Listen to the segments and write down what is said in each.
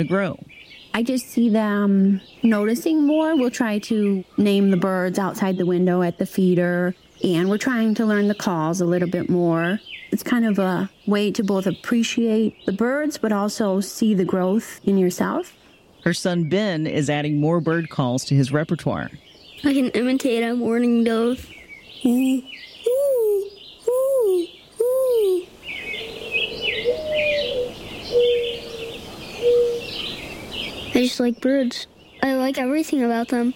to grow. I just see them noticing more. We'll try to name the birds outside the window at the feeder, and we're trying to learn the calls a little bit more. It's kind of a way to both appreciate the birds, but also see the growth in yourself. Her son Ben is adding more bird calls to his repertoire. I can imitate a mourning dove. I just like birds. I like everything about them.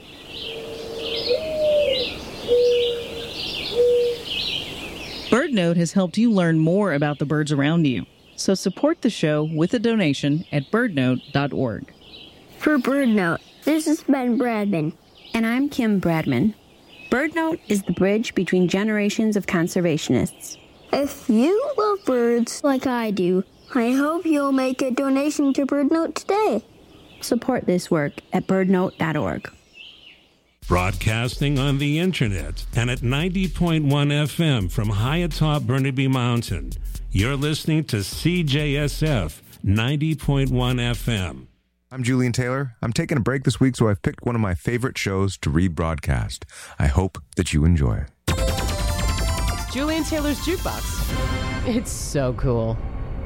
BirdNote has helped you learn more about the birds around you. So support the show with a donation at birdnote.org. For BirdNote, this is Ben Bradman. And I'm Kim Bradman. BirdNote is the bridge between generations of conservationists. If you love birds like I do, I hope you'll make a donation to BirdNote today. Support this work at birdnote.org. Broadcasting on the internet and at 90.1 FM from high atop Burnaby Mountain. You're listening to CJSF 90.1 FM. I'm Julian Taylor. I'm taking a break this week, so I've picked one of my favorite shows to rebroadcast. I hope that you enjoy. Julian Taylor's Jukebox. It's so cool.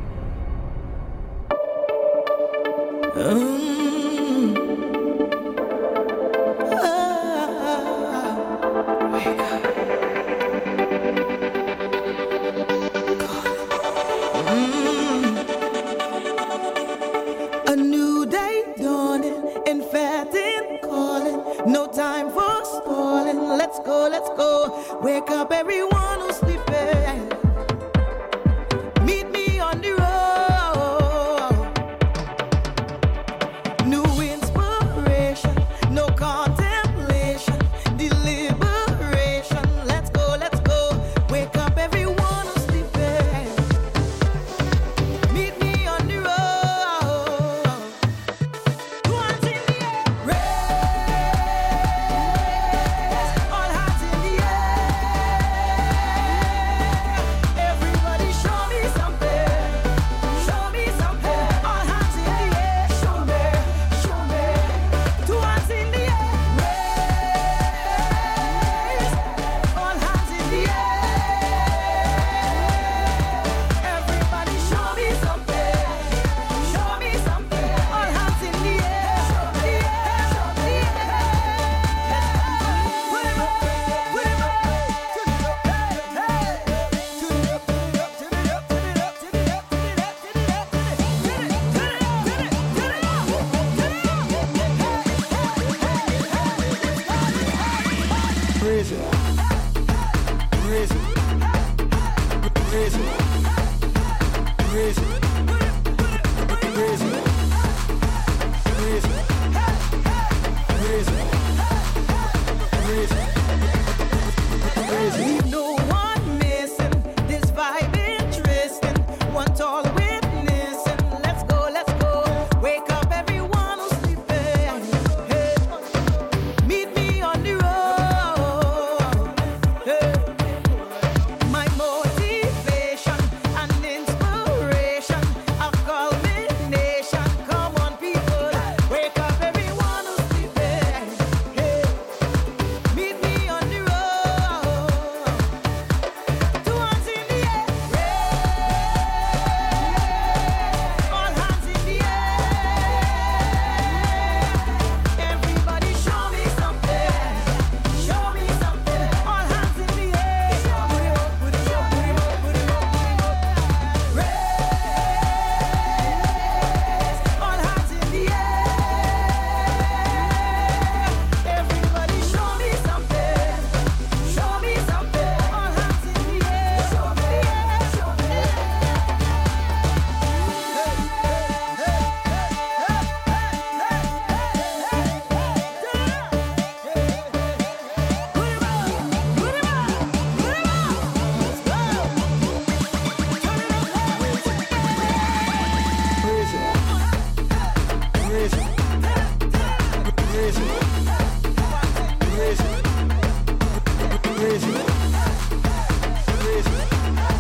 A new day dawning, inviting, calling. No time for stalling. Let's go, let's go. Wake up everyone who's sleeping. Meet me on the road. New inspiration, no contemplation. Deliberation. Let's go, let's go. Wake up everyone who's sleeping. Meet me on the road.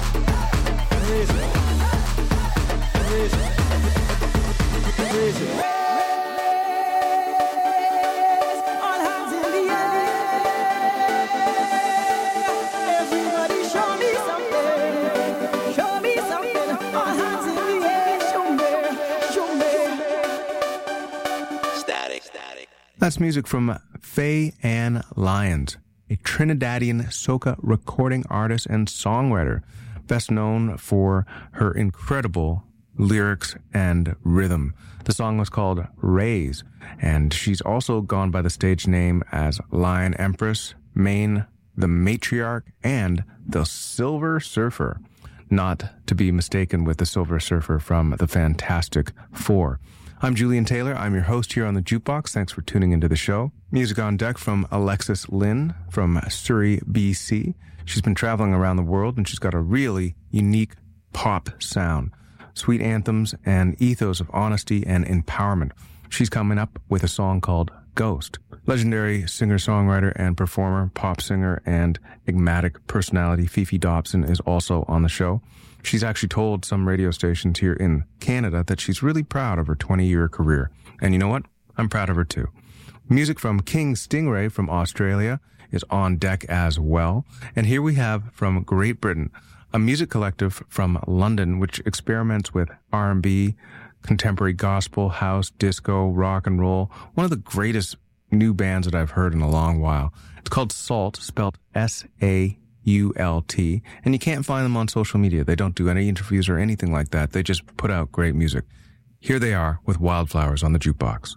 Crazy. That's music from Faye Ann Lyons, a Trinidadian soca recording artist and songwriter, best known for her incredible lyrics and rhythm. The song was called Raise, and she's also gone by the stage name as Lion Empress, Maine, the Matriarch, and the Silver Surfer, not to be mistaken with the Silver Surfer from the Fantastic Four. I'm Julian Taylor. I'm your host here on the Jukebox. Thanks for tuning into the show. Music on deck from Alexis Lynn from Surrey, BC. She's been traveling around the world, and she's got a really unique pop sound, sweet anthems, and ethos of honesty and empowerment. She's coming up with a song called Ghost. Legendary singer-songwriter and performer, pop singer, and enigmatic personality Fifi Dobson is also on the show. She's actually told some radio stations here in Canada that she's really proud of her 20-year career. And you know what? I'm proud of her too. Music from King Stingray from Australia is on deck as well. And here we have from Great Britain, a music collective from London which experiments with R&B, contemporary gospel, house, disco, rock and roll. One of the greatest new bands that I've heard in a long while. It's called Salt, spelled S-A-U-L-T, and you can't find them on social media. They don't do any interviews or anything like that. They just put out great music. Here they are with Wildflowers on the Jukebox.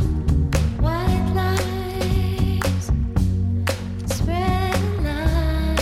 White lies spread alive.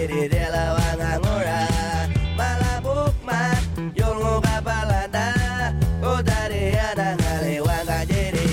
diri dela wangangora malabuk mat yolngo kapalanda kodare ada ngale wanga diri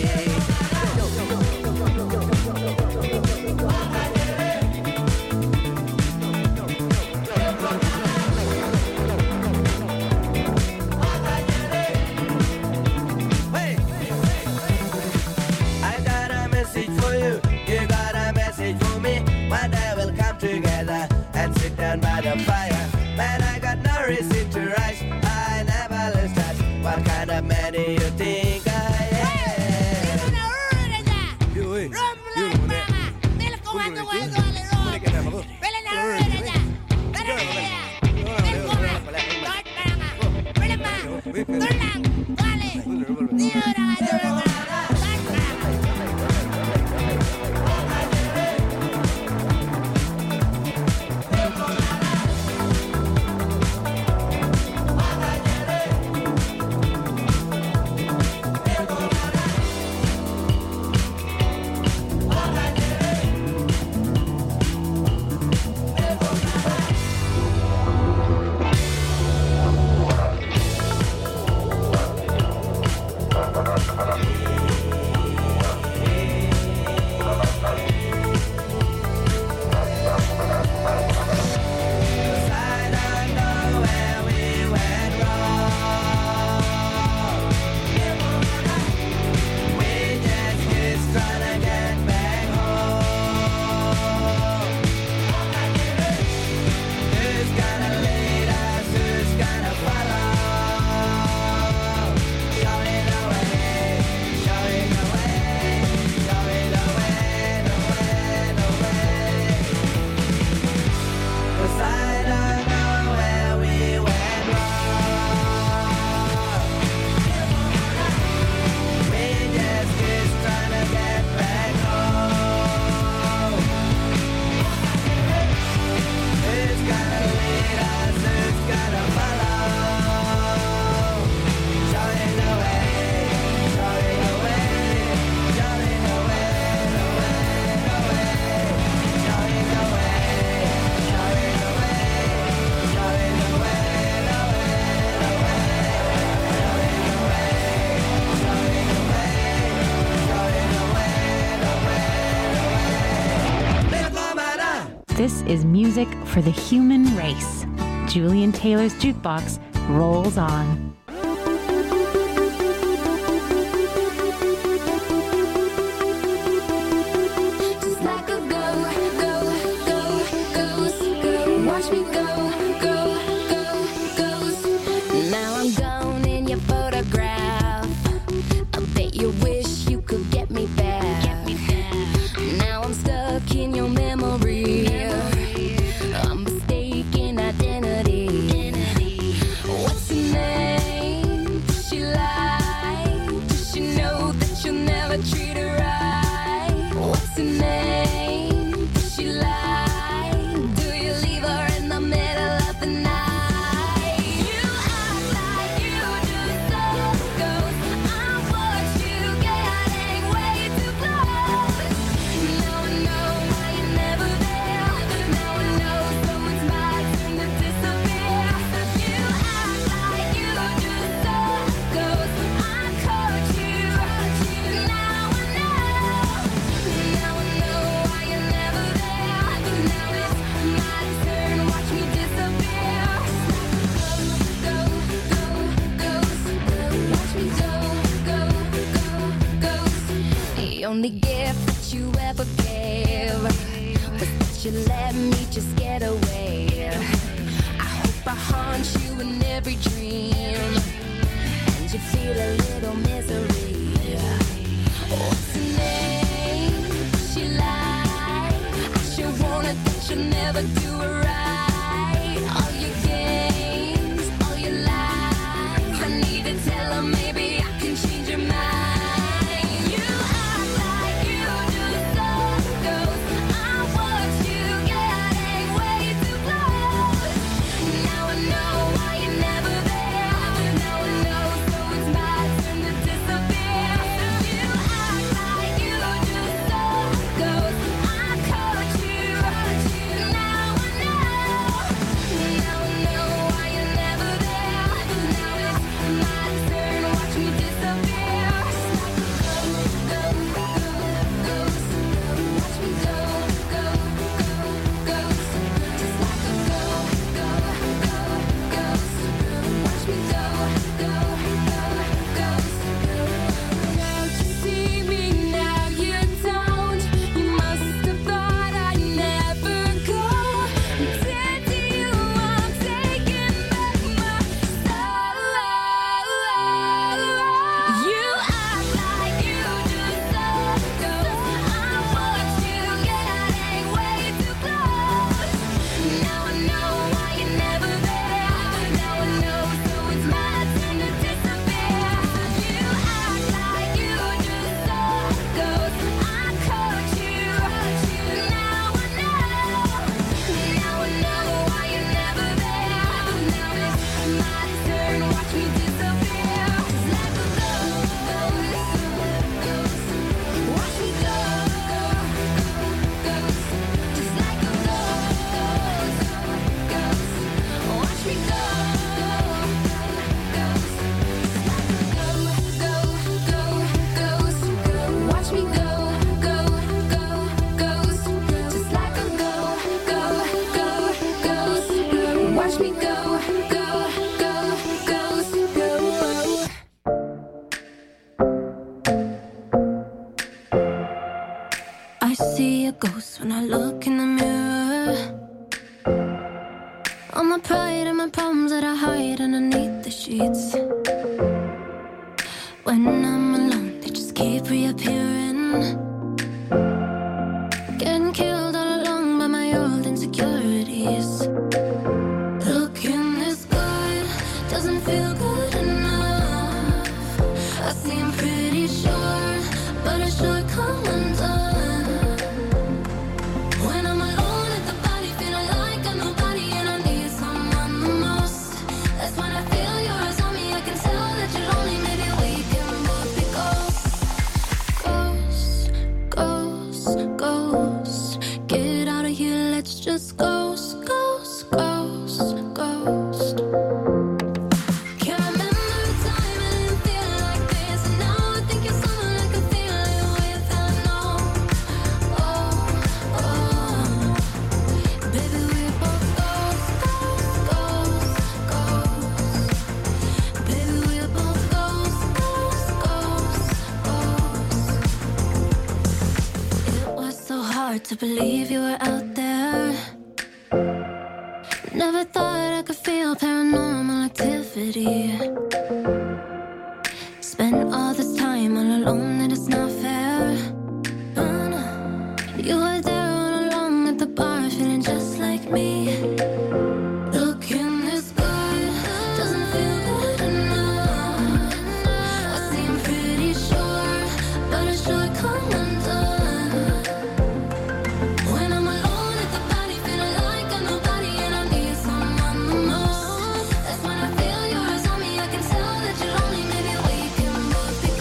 together and sit down by the fire. Man, I got no reason to rise. I never lose touch. What kind of man do you think I am? This is music for the human race. Julian Taylor's Jukebox rolls on. Just like a go, watch me go. Now I'm gone in your photograph. I bet you wish you could get me back. Now I'm stuck in your memory. I'm mistaken identity. What's her name? Does she lie? Does she know that you'll never treat her right? What's her name? Does she lie? Do you leave her in the middle of the night? You act like you just so ghost. I watch you getting way too close. Now I know why you're never there. Now I know someone's mad and to disappear. You act like you just so ghost. I caught you. Now I know why you're never there. Now it's my turn. Watch me disappear. Go, watch me go. The only gift that you ever gave was that you let me just get away. I hope I haunt you in every dream, and you feel a little misery. What's her name? Does she lie? I sure wanted that you'll never do it right. All your games, all your lies. I need to tell her maybe I can change your mind. You act like you just so ghost. I watch you getting way too close. Now I know why you're never there. Now I know someone's my turn to disappear. You act like you just so ghost. I caught you. Now I know. when I look in the mirror. All my pride and my problems that I hide underneath the sheets. When I'm alone, they just keep reappearing. Getting killed all along by my old insecurities. Looking this good doesn't feel good enough. I seem pretty sure, but it sure come undone. When I'm alone at the body, feeling like I'm nobody and I need someone the most. That's when I feel your eyes on me. I can tell that you're lonely. Maybe we can both be ghosts. Ghosts, ghosts. Get out of here, let's just ghost, ghost, ghost, ghost. Can't remember a time I didn't feel like this, and now I think you're someone I can feel it with. I know, oh, baby, we're both ghosts, ghosts, ghosts, ghosts. Baby, we're both ghosts, ghosts, ghosts. It was so hard to believe you were out there. Never thought I could feel paranormal activity. Spent all this time all alone and it's not fair. You were there all along at the bar, feeling just like me. Looking this good doesn't feel good enough. I seem pretty sure, but it sure come undone. When I'm alone at the party, feeling like I'm nobody and I need someone the most. That's when I feel your eyes on me. I can tell that you're lonely. Maybe we can both be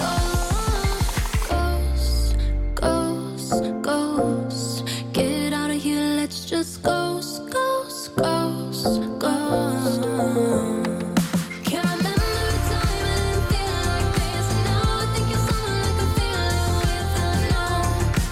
ghosts, ghosts, ghosts. Get out of here, let's just ghost, ghost, ghost, ghost. Can't remember a time I didn't feel like this, and now I think you're someone I can feel it with. I know,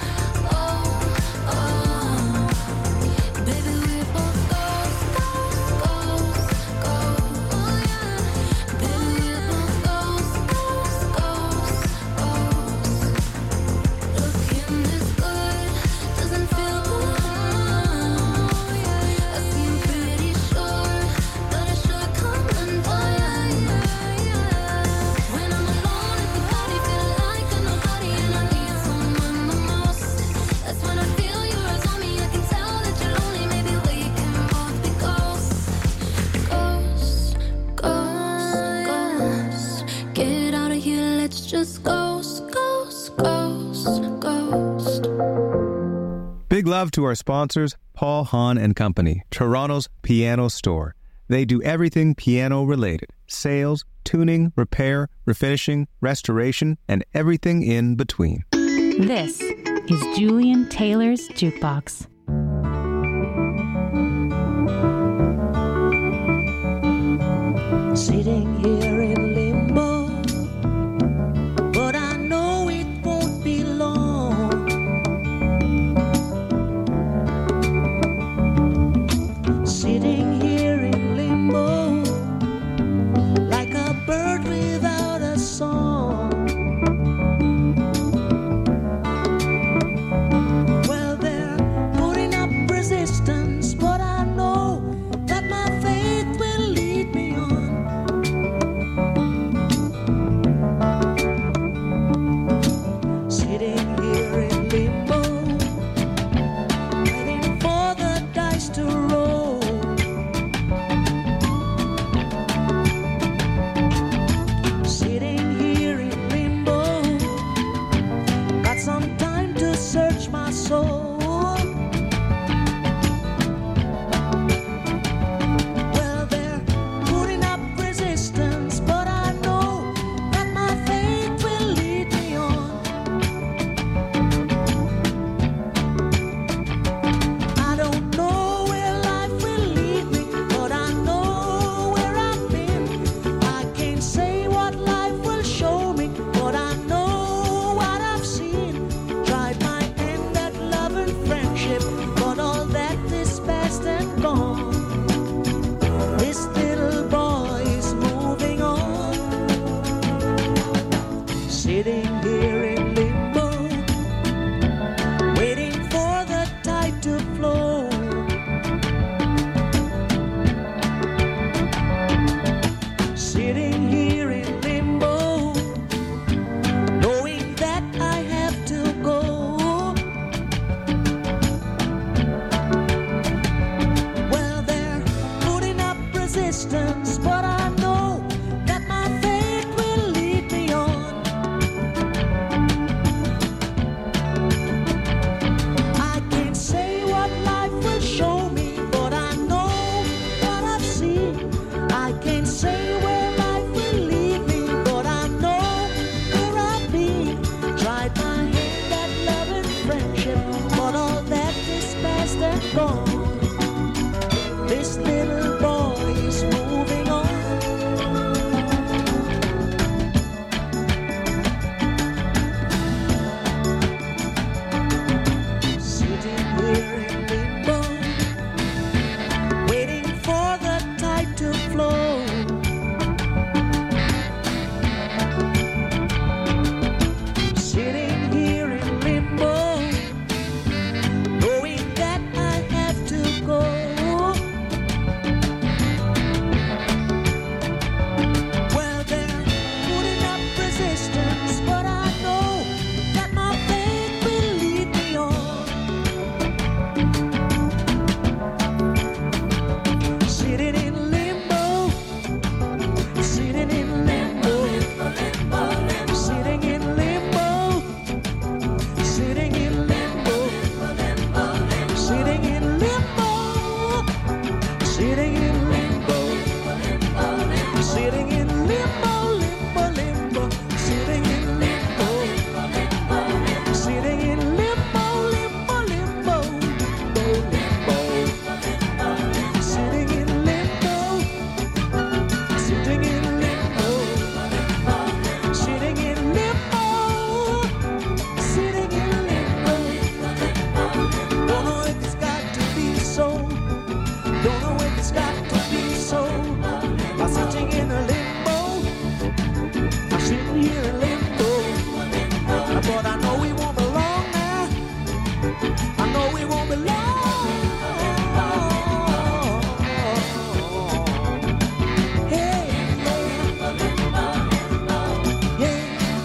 baby, we're both ghosts, ghosts, ghosts, ghosts. Oh yeah, baby, we're both ghosts, ghosts, ghosts, ghosts. Looking this good doesn't feel good enough. I seem pretty sure, but it sure come undone. When I'm alone at the party, feeling like I'm nobody and I need someone the most. That's when I feel your eyes on me. I can tell that you're lonely. Maybe we can both be ghosts, ghosts, ghosts. Get out of here, let's just ghost, ghost, ghost, ghost. Big love to our sponsors, Paul Hahn and Company, Toronto's piano store. They do everything piano related: sales, tuning, repair, refinishing, restoration, and everything in between. This is Julian Taylor's Jukebox. Sitting here in limbo, but I know it won't be long. Sitting here in limbo, like a bird without a song. Well, they're putting gone. This little boy is moving on. Sitting here in limbo, waiting for the tide to flow. Sitting here in limbo, knowing that I have to go. Well, they're putting up resistance, but I know that my faith will lead me on. Sitting in limbo, sitting in limbo, sitting in limbo, sitting in limbo, sitting in limbo, sitting in limbo, sitting in limbo, limbo, limbo, sitting in limbo, sitting in limbo, limbo, limbo, limbo, sitting in limbo, sitting in limbo, sitting in limbo, sitting in limbo. Don't know if it's got to be so. Don't know if it's got to be so. I'm sitting in a limbo. I'm sitting here in limbo. But I know we won't belong now. I know we won't belong. Hey, yeah.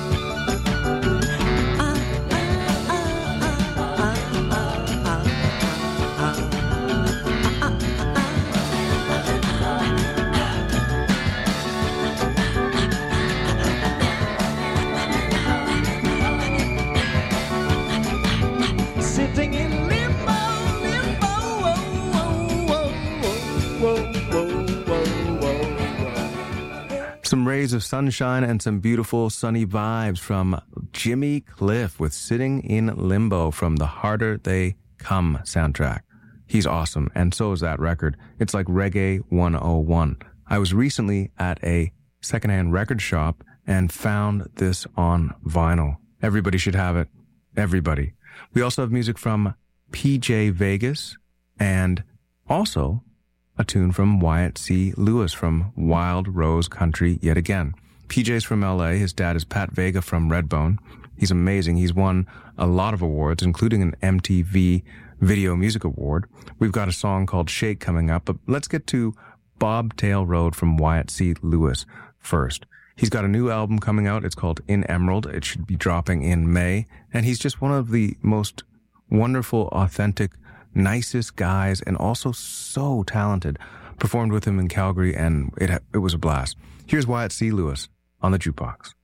Sitting in limbo, limbo, whoa, whoa, whoa, whoa, whoa, whoa, whoa. Some rays of sunshine and some beautiful sunny vibes from Jimmy Cliff with Sitting in Limbo from the Harder They Come soundtrack. He's awesome, and so is that record. It's like Reggae 101. I was recently at a secondhand record shop and found this on vinyl. Everybody should have it. Everybody. We also have music from PJ Vegas and also a tune from Wyatt C. Lewis from Wild Rose Country yet again. PJ's from LA. His dad is Pat Vega from Redbone. He's amazing. He's won a lot of awards, including an MTV Video Music Award. We've got a song called Shake coming up, but let's get to Bobtail Road from Wyatt C. Lewis first. He's got a new album coming out. It's called In Emerald. It should be dropping in May. And he's just one of the most wonderful, authentic, nicest guys, and also so talented. Performed with him in Calgary, and it was a blast. Here's Wyatt C. Lewis on the jukebox.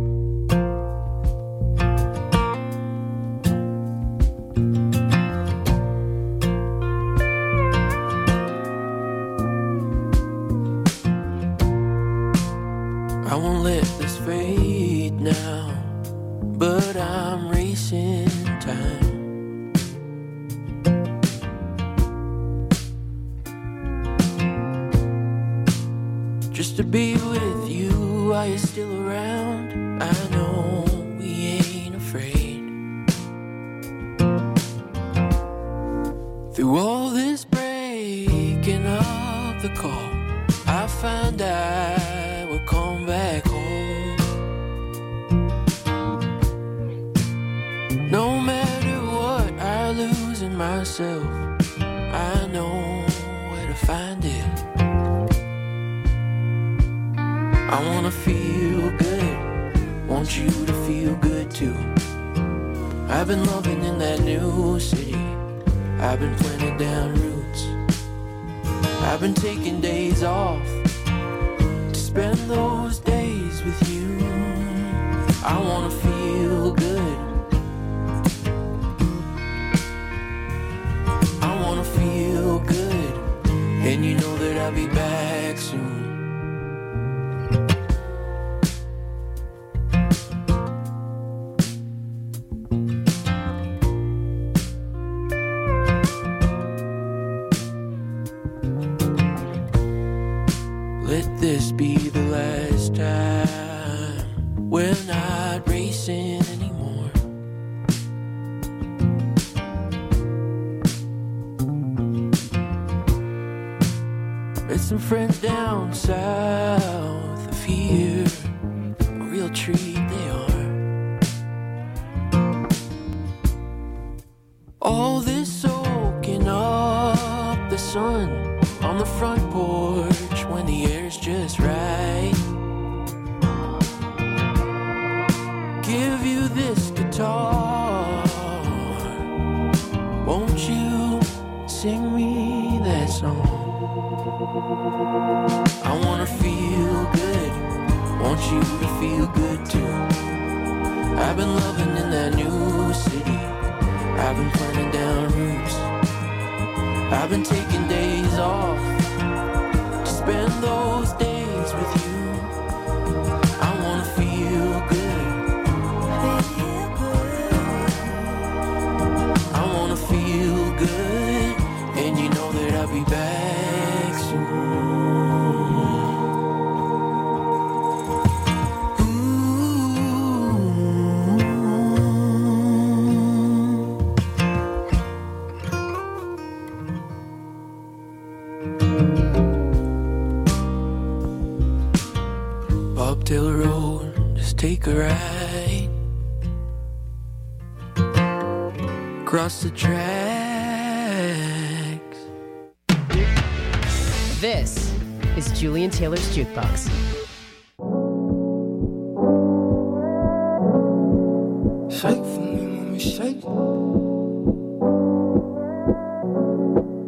I won't let this fade now, but I'm racing time. Just to be with you while you're still around. I know we ain't afraid. Through all this breaking up the call, I found I would come back home. No matter what I lose in myself, I know where to find it. I wanna feel good, want you to feel good too. I've been loving in that new city, I've been planting down roots. I've been taking days off to spend those days with you. I wanna feel good, I wanna feel good, and you know that I'll be back soon. let this be the last time. We're not racing anymore. Met some friends down south of here, a real treat they are. All this soaking up the sun on the front porch when the air's just right. Give you this guitar, won't you sing me that song? I wanna feel good, want you to feel good too. I've been loving in that new city, I've been planting down roots. I've been taking days off to spend those days with you. I wanna feel good. I wanna feel good, and you know that I'll be back soon. Bobtail Road, just take a ride across the tracks. This is Julian Taylor's Jukebox.